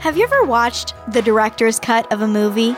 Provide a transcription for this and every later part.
Have you ever watched the director's cut of a movie?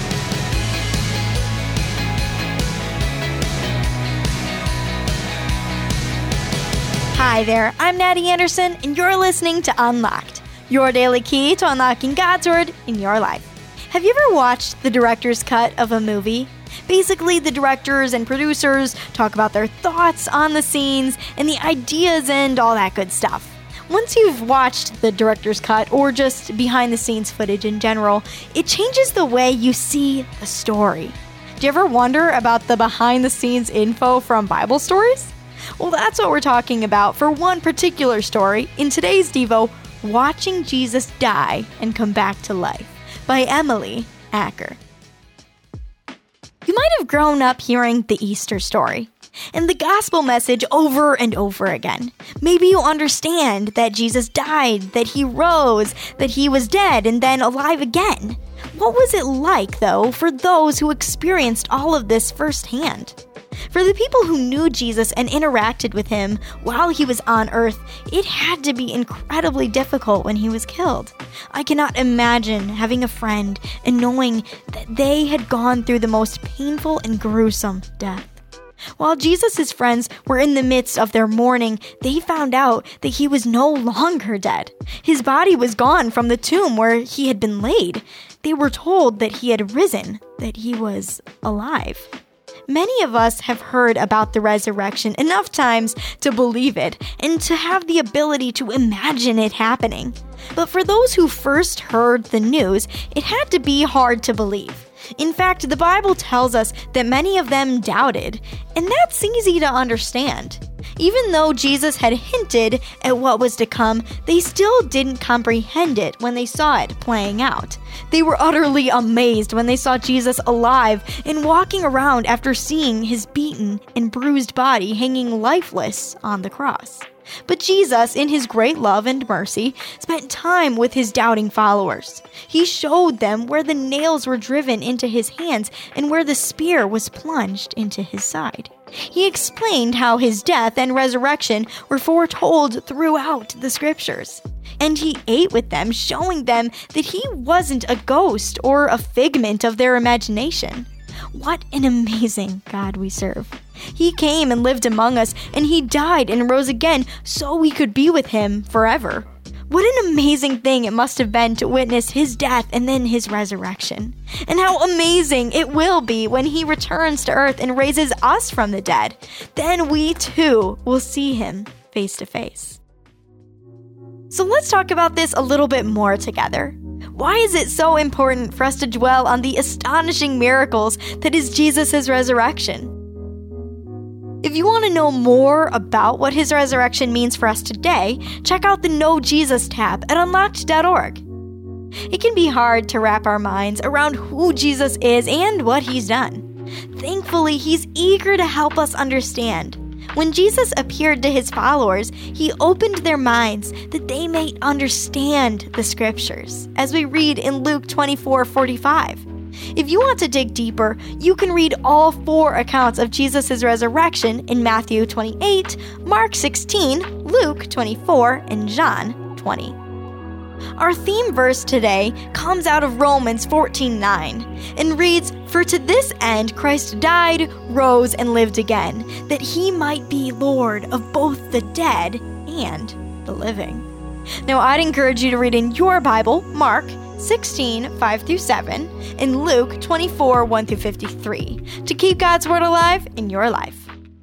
Hi there, I'm Natty Anderson, and you're listening to Unlocked, your daily key to unlocking God's Word in your life. Have you ever watched the director's cut of a movie? Basically, the directors and producers talk about their thoughts on the scenes and the ideas and all that good stuff. Once you've watched the director's cut or just behind-the-scenes footage in general, it changes the way you see the story. Do you ever wonder about the behind-the-scenes info from Bible stories? Well, that's what we're talking about for one particular story in today's Devo, Watching Jesus Die and Come Back to Life by Emily Acker. You might have grown up hearing the Easter story and the gospel message over and over again. Maybe you understand that Jesus died, that he rose, that he was dead and then alive again. What was it like, though, for those who experienced all of this firsthand? For the people who knew Jesus and interacted with him while he was on earth, it had to be incredibly difficult when he was killed. I cannot imagine having a friend and knowing that they had gone through the most painful and gruesome death. While Jesus' friends were in the midst of their mourning, they found out that he was no longer dead. His body was gone from the tomb where he had been laid. They were told that he had risen, that he was alive. Many of us have heard about the resurrection enough times to believe it and to have the ability to imagine it happening. But for those who first heard the news, it had to be hard to believe. In fact, the Bible tells us that many of them doubted, and that's easy to understand. Even though Jesus had hinted at what was to come, they still didn't comprehend it when they saw it playing out. They were utterly amazed when they saw Jesus alive and walking around after seeing his beaten and bruised body hanging lifeless on the cross. But Jesus, in his great love and mercy, spent time with his doubting followers. He showed them where the nails were driven into his hands and where the spear was plunged into his side. He explained how his death and resurrection were foretold throughout the scriptures. And he ate with them, showing them that he wasn't a ghost or a figment of their imagination. What an amazing God we serve. He came and lived among us, and he died and rose again so we could be with him forever. What an amazing thing it must have been to witness his death and then his resurrection. And how amazing it will be when he returns to earth and raises us from the dead. Then we too will see him face to face. So let's talk about this a little bit more together. Why is it so important for us to dwell on the astonishing miracles that is Jesus' resurrection? If you want to know more about what his resurrection means for us today, check out the Know Jesus tab at unlocked.org. It can be hard to wrap our minds around who Jesus is and what he's done. Thankfully, he's eager to help us understand. When Jesus appeared to his followers, he opened their minds that they may understand the scriptures, as we read in Luke 24:45. If you want to dig deeper, you can read all 4 accounts of Jesus' resurrection in Matthew 28, Mark 16, Luke 24, and John 20. Our theme verse today comes out of Romans 14:9 and reads, "For to this end Christ died, rose, and lived again, that he might be Lord of both the dead and the living." Now, I'd encourage you to read in your Bible, Mark 16:5-7, and Luke 24:1-53, to keep God's Word alive in your life.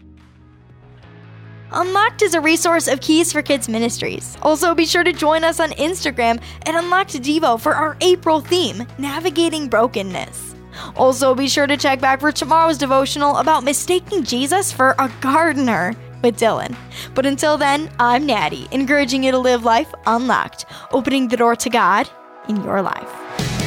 Unlocked is a resource of Keys for Kids Ministries. Also, be sure to join us on Instagram at Unlocked Devo for our April theme, Navigating Brokenness. Also, be sure to check back for tomorrow's devotional about mistaking Jesus for a gardener with Dylan. But until then, I'm Natty, encouraging you to live life unlocked, opening the door to God in your life.